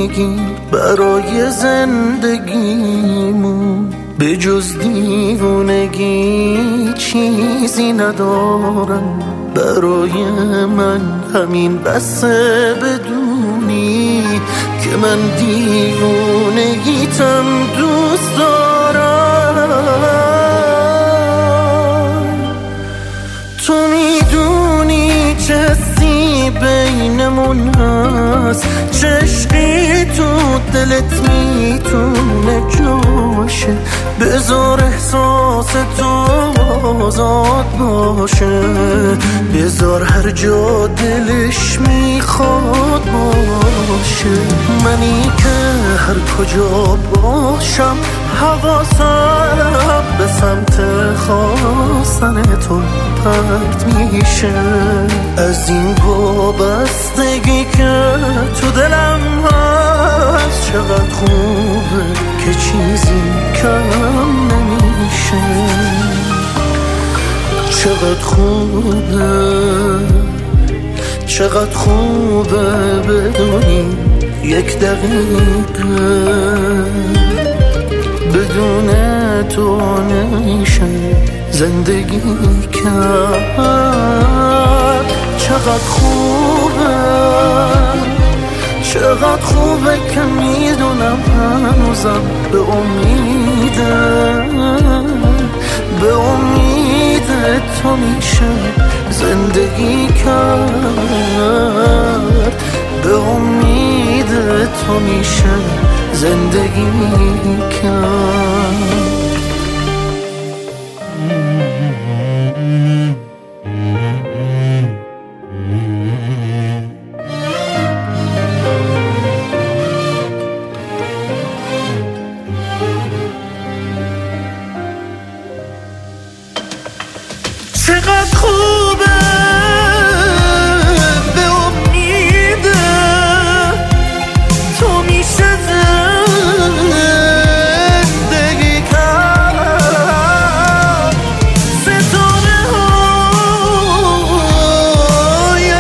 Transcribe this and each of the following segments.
میگی برای زندگیمون به جز دیوونگی چیزی ندارم. برای من همین بسه بدونی که من دیوونگیتم دوست دارم. تو میدونی چه حسی بینمون هست، چه عشقی تو دلت میتونه جاشه. بذار احساس تو آزاد باشه، بذار هر جا دلش میخواد باشه. منی که هر کجا باشم حواسم به سمت خواستن تو پرت میشه. از این وابستگی که تو دلم هست چقدر خوبه که چیزی کم نمیشه. چقدر خوبه، چقدر خوبه بدونی یک دقیقه بدون تو نمیشه زندگی کرد. چقدر خوبه، چقدر خوبه که میدونم هنوزم به امید تو میشه زندگی کرد. به امید تو میشه زندگی کرد. چقدر خوبه به امید تو میشه زندگی کرد. ستاره های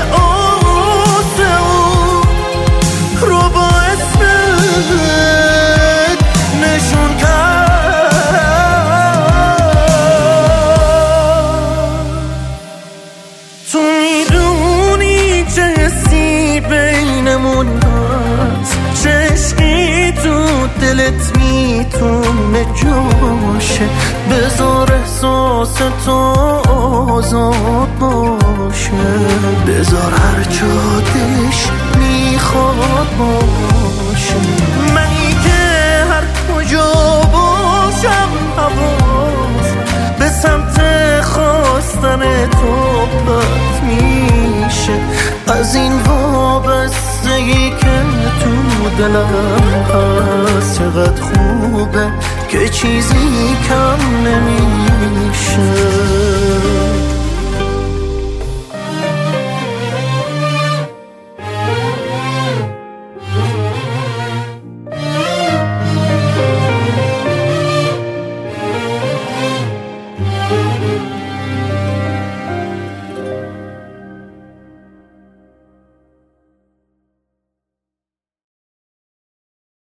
آسمون رو با اسمت نشون تو میدونی چه حسی بینمون هست، چه عشقی تو دلت میتونه جاشه. بذار احساس تو آزاد باشه، بذار هر جا دلش میخواد باشه. منی که هر کجا باشم حواسم به سمت خواستن تو پرت میشه. از این وابستگی که تو دلم هست چقدر خوبه که چیزی کم نمیشه.